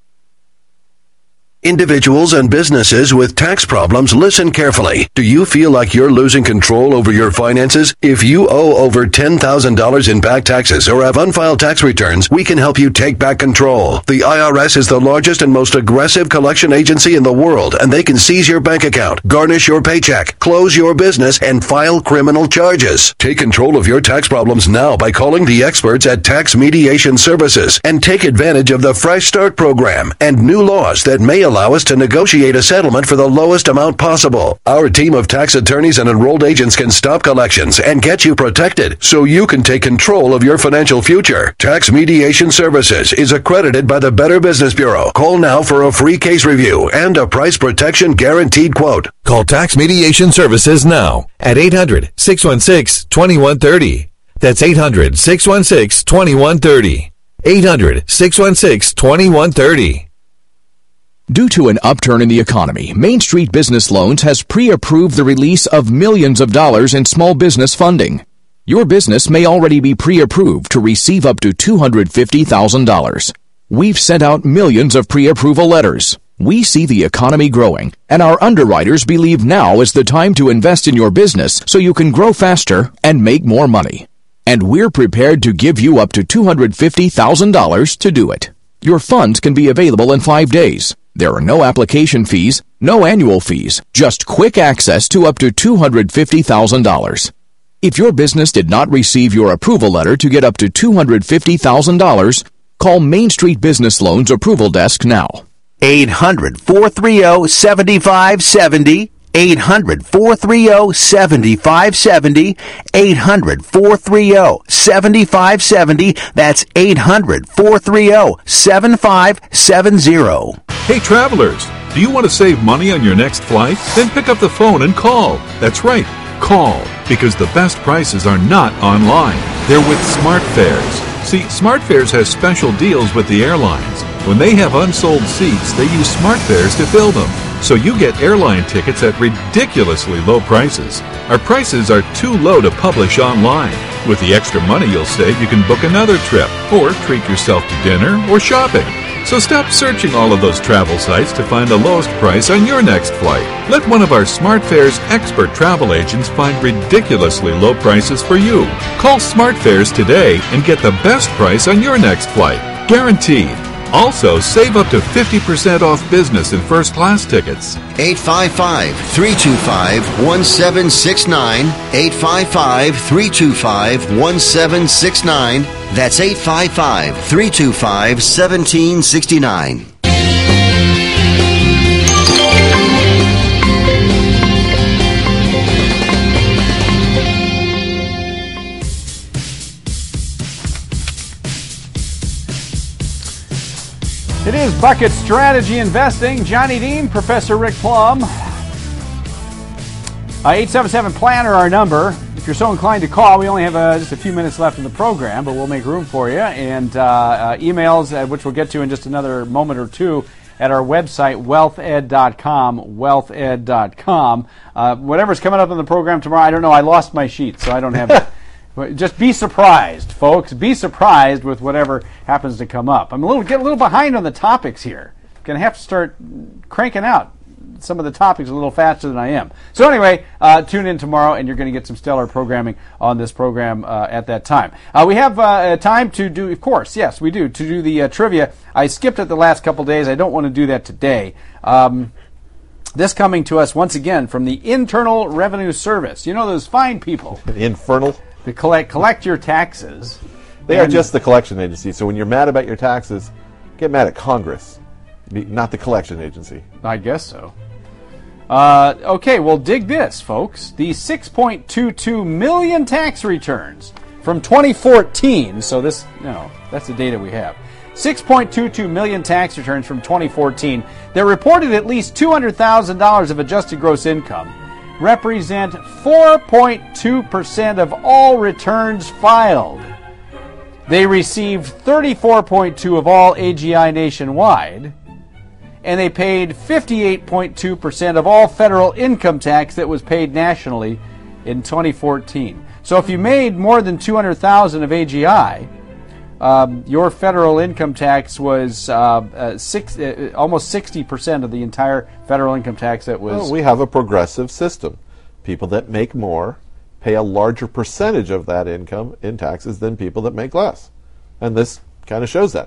Individuals and businesses with tax problems, listen carefully. Do you feel like you're losing control over your finances? If you owe over ten thousand dollars in back taxes or have unfiled tax returns, we can help you take back control. The I R S is the largest and most aggressive collection agency in the world, and they can seize your bank account, garnish your paycheck, close your business, and file criminal charges. Take control of your tax problems now by calling the experts at Tax Mediation Services and take advantage of the Fresh Start program and new laws that may allow allow us to negotiate a settlement for the lowest amount possible. Our team of tax attorneys and enrolled agents can stop collections and get you protected so you can take control of your financial future. Tax Mediation Services is accredited by the Better Business Bureau. Call now for a free case review and a price protection guaranteed quote. Call Tax Mediation Services now at eight hundred, six one six, two one three zero. That's eight hundred, six one six, two one three zero. eight hundred, six one six, two one three zero. Due to an upturn in the economy, Main Street Business Loans has pre-approved the release of millions of dollars in small business funding. Your business may already be pre-approved to receive up to two hundred fifty thousand dollars. We've sent out millions of pre-approval letters. We see the economy growing, and our underwriters believe now is the time to invest in your business so you can grow faster and make more money. And we're prepared to give you up to two hundred fifty thousand dollars to do it. Your funds can be available in five days. There are no application fees, no annual fees, just quick access to up to two hundred fifty thousand dollars. If your business did not receive your approval letter to get up to two hundred fifty thousand dollars, call Main Street Business Loans Approval Desk now. eight hundred, four three zero, seven five seven zero. eight hundred, four three zero, seven five seven zero. eight hundred, four three zero, seven five seven zero. That's eight hundred, four three zero, seven five seven zero. Hey travelers, do you want to save money on your next flight? Then pick up the phone and call. That's right, call, because the best prices are not online. They're with SmartFares. See, SmartFares has special deals with the airlines. When they have unsold seats, they use SmartFares to fill them. So you get airline tickets at ridiculously low prices. Our prices are too low to publish online. With the extra money you'll save, you can book another trip, or treat yourself to dinner or shopping. So stop searching all of those travel sites to find the lowest price on your next flight. Let one of our SmartFares expert travel agents find ridiculously low prices for you. Call SmartFares today and get the best price on your next flight. Guaranteed. Also, save up to fifty percent off business and first class tickets. eight five five, three two five, one seven six nine. eight five five, three two five, one seven six nine. That's eight five five, three two five, one seven six nine. It is Bucket Strategy Investing. Johnny Dean, Professor Rick Plum. Uh, eight seven seven planner, our number. If you're so inclined to call, we only have uh, just a few minutes left in the program, but we'll make room for you. And uh, uh, emails, uh, which we'll get to in just another moment or two, at our website, wealth ed dot com, wealth ed dot com. Uh, whatever's coming up in the program tomorrow, I don't know. I lost my sheet, so I don't have it. Just be surprised, folks. Be surprised with whatever happens to come up. I'm a little get a little behind on the topics here. Going to have to start cranking out some of the topics a little faster than I am. So anyway, uh, tune in tomorrow, and you're going to get some stellar programming on this program uh, at that time. Uh, we have uh, time to do, of course, yes, we do, to do the uh, trivia. I skipped it the last couple days. I don't want to do that today. Um, this coming to us once again from the Internal Revenue Service. You know those fine people. The infernal. To collect collect your taxes. They are just the collection agency. So when you're mad about your taxes, get mad at Congress, not the collection agency. I guess so. Uh, okay, well, dig this, folks. The six point two two million tax returns from twenty fourteen. So this, you know, that's the data we have. six point two two million tax returns from twenty fourteen. That reported at least two hundred thousand dollars of adjusted gross income. Represent four point two percent of all returns filed. They received thirty-four point two of all A G I nationwide, and they paid fifty-eight point two percent of all federal income tax that was paid nationally in twenty fourteen. So if you made more than two hundred thousand dollars of A G I, um, your federal income tax was uh, uh, six, uh, almost sixty percent of the entire federal income tax that was... Well, we have a progressive system. People that make more pay a larger percentage of that income in taxes than people that make less. And this kind of shows that.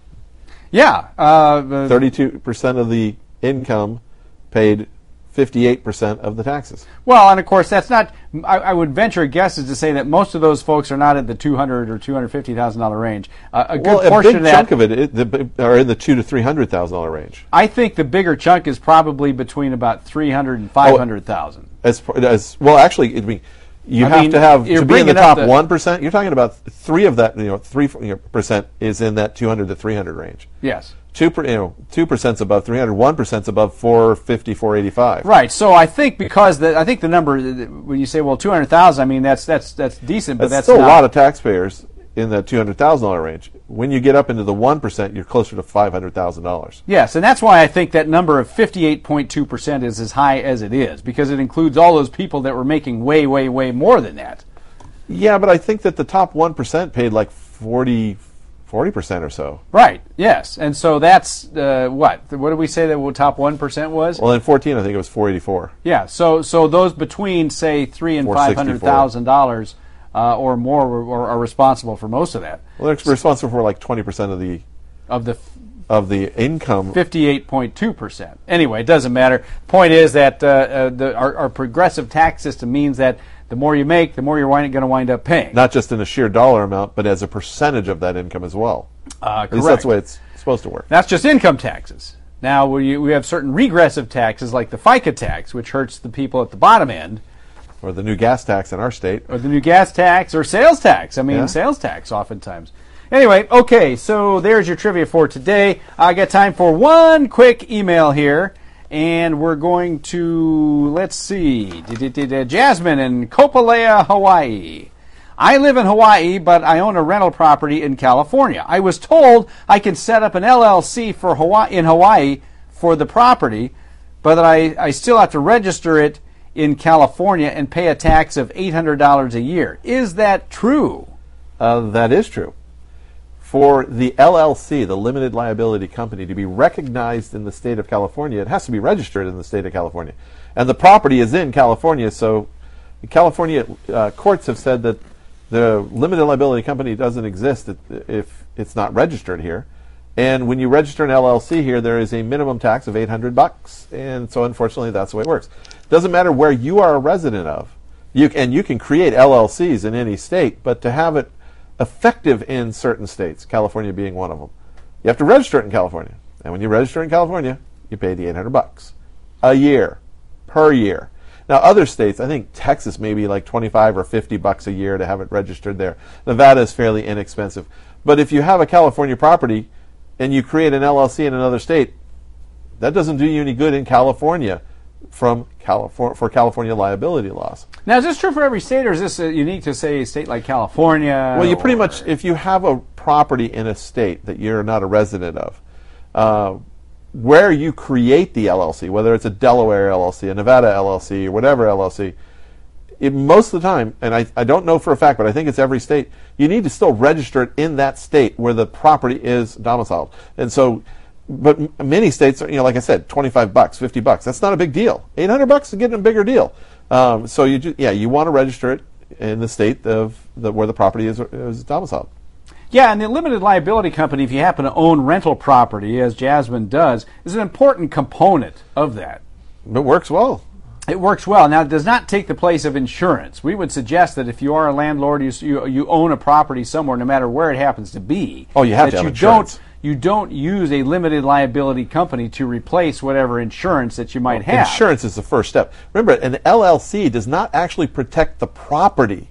Yeah. Uh, thirty-two percent of the income paid fifty-eight percent of the taxes. Well, and of course, that's not, I, I would venture a guess is to say that most of those folks are not at the two hundred thousand dollars or two hundred fifty thousand dollars range. Uh, a good well, portion a big of that, chunk of it, it the, are in the two hundred thousand to three hundred thousand dollars range. I think the bigger chunk is probably between about three hundred thousand and five hundred thousand. Oh, as, as, well, actually, I mean, you I have mean, to have, you're to be in the bringing up top the- one percent, you're talking about three of that, you know, three percent is in that two hundred to three hundred range. Yes. Two per, you know, two percent's above three hundred, one percent's above four fifty, four eighty-five. Right. So I think because the, I think the number when you say well two hundred thousand, I mean that's that's that's decent, but That's that's still not, a lot of taxpayers in that two hundred thousand dollars range. When you get up into the one percent, you're closer to five hundred thousand dollars. Yes, and that's why I think that number of fifty-eight point two percent is as high as it is, because it includes all those people that were making way, way, way more than that. Yeah, but I think that the top one percent paid like forty, forty percent or so. Right, yes. And so that's, uh, what? What did we say that the top one percent was? Well, in fourteen, I think it was four eighty-four. Yeah, so so those between, say, three and five hundred thousand dollars uh, or more are, are responsible for most of that. Well, they're responsible for like twenty percent of the of the of the income. fifty-eight point two percent. Anyway, it doesn't matter. Point is that uh, uh, the, our, our progressive tax system means that the more you make, the more you're going to wind up paying. Not just in a sheer dollar amount, but as a percentage of that income as well. Uh, At least that's the way it's supposed to work. That's just income taxes. Now, we, we have certain regressive taxes like the FICA tax, which hurts the people at the bottom end. Or the new gas tax in our state. Or the new gas tax, or sales tax. I mean, Yeah. sales tax oftentimes. Anyway, okay, so there's your trivia for today. I got time for one quick email here, and we're going to, let's see, Jasmine in Kopalea, Hawaii. I live in Hawaii, but I own a rental property in California. I was told I can set up an L L C for Hawaii in Hawaii for the property, but that I, I still have to register it in California and pay a tax of eight hundred dollars a year. Is that true? Uh, that is true. For the L L C, the limited liability company, to be recognized in the state of California, it has to be registered in the state of California. And the property is in California, so the California uh, courts have said that the limited liability company doesn't exist if it's not registered here. And when you register an L L C here, there is a minimum tax of eight hundred bucks. And so unfortunately, that's the way it works. Doesn't matter where you are a resident of. You, and you can create L L Cs in any state, but to have it effective in certain states, California being one of them, you have to register it in California. And when you register in California, you pay the eight hundred bucks a year, per year. Now, other states, I think Texas may be like twenty-five or fifty bucks a year to have it registered there. Nevada is fairly inexpensive. But if you have a California property and you create an L L C in another state, that doesn't do you any good in California from California for California liability laws. Now, is this true for every state, or is this uh, unique to, say, a state like California? Well, you pretty or- much, if you have a property in a state that you're not a resident of, uh, where you create the L L C, whether it's a Delaware L L C, a Nevada L L C, or whatever L L C, it, most of the time, and I, I don't know for a fact, but I think it's every state, you need to still register it in that state where the property is domiciled. And so, but m- many states are, you know, like I said, twenty-five bucks, fifty bucks. That's not a big deal. eight hundred bucks is getting a bigger deal. Um, so you, ju- yeah, you want to register it in the state of the, where the property is, is domiciled. Yeah, and the limited liability company, if you happen to own rental property, as Jasmine does, is an important component of that. It works well. It works well. Now, it does not take the place of insurance. We would suggest that if you are a landlord, you you, you own a property somewhere, no matter where it happens to be. Oh, you have that to have you insurance. Don't, you don't use a limited liability company to replace whatever insurance that you might have. Insurance is the first step. Remember, an L L C does not actually protect the property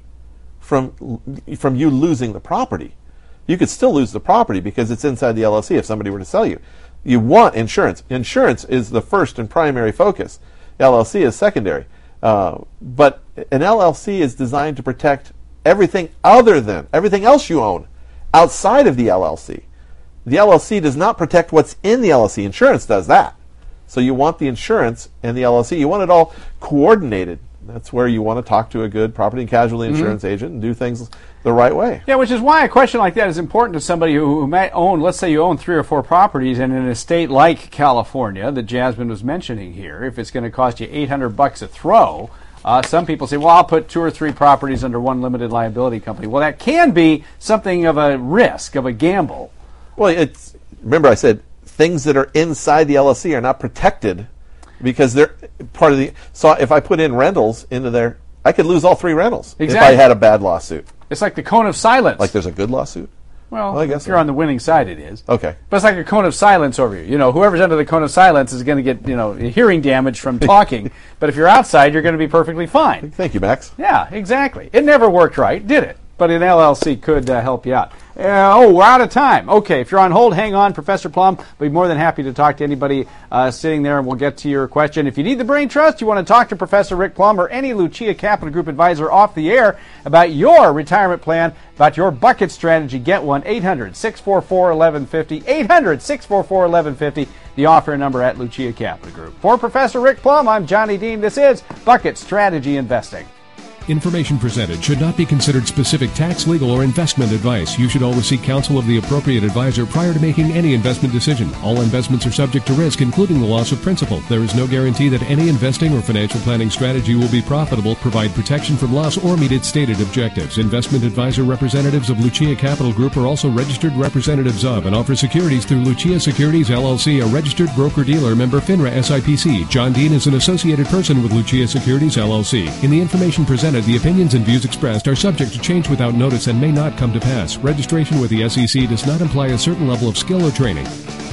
from from you losing the property. You could still lose the property because it's inside the L L C if somebody were to sell you. You want insurance. Insurance is the first and primary focus. L L C is secondary. Uh, but an L L C is designed to protect everything other than, everything else you own outside of the L L C. The L L C does not protect what's in the L L C. Insurance does that. So you want the insurance and the L L C. You want it all coordinated. That's where you want to talk to a good property and casualty insurance Mm-hmm. agent and do things the right way. Yeah, which is why a question like that is important to somebody who, who might own, let's say you own three or four properties, and in a state like California that Jasmine was mentioning here, if it's going to cost you eight hundred bucks a throw, uh, some people say, well, I'll put two or three properties under one limited liability company. Well, that can be something of a risk, of a gamble. Well, it's, remember I said things that are inside the L L C are not protected because they're part of the, so if I put in rentals into there, I could lose all three rentals Exactly. if I had a bad lawsuit. It's like the cone of silence. Like there's a good lawsuit? Well, Well, I guess if you're so. on the winning side, it is. Okay. But it's like a cone of silence over you. You know, whoever's under the cone of silence is going to get, you know, hearing damage from talking. But if you're outside, you're going to be perfectly fine. Thank you, Max. Yeah, exactly. It never worked right, did it? But an L L C could uh, help you out. Uh, oh, we're out of time. Okay, if you're on hold, hang on. Professor Plum will be more than happy to talk to anybody uh, sitting there, and we'll get to your question. If you need the brain trust, you want to talk to Professor Rick Plum or any Lucia Capital Group advisor off the air about your retirement plan, about your bucket strategy, get one. eight hundred, six four four, eleven fifty. eight hundred, six four four, eleven fifty. The offer number at Lucia Capital Group. For Professor Rick Plum, I'm Johnny Dean. This is Bucket Strategy Investing. Information presented should not be considered specific tax, legal, or investment advice. You should always seek counsel of the appropriate advisor prior to making any investment decision. All investments are subject to risk, including the loss of principal. There is no guarantee that any investing or financial planning strategy will be profitable, provide protection from loss, or meet its stated objectives. Investment advisor representatives of Lucia Capital Group are also registered representatives of and offer securities through Lucia Securities, L L C, a registered broker-dealer, member FINRA S I P C. John Dean is an associated person with Lucia Securities, L L C. In the information presented, the opinions and views expressed are subject to change without notice and may not come to pass. Registration with the S E C does not imply a certain level of skill or training.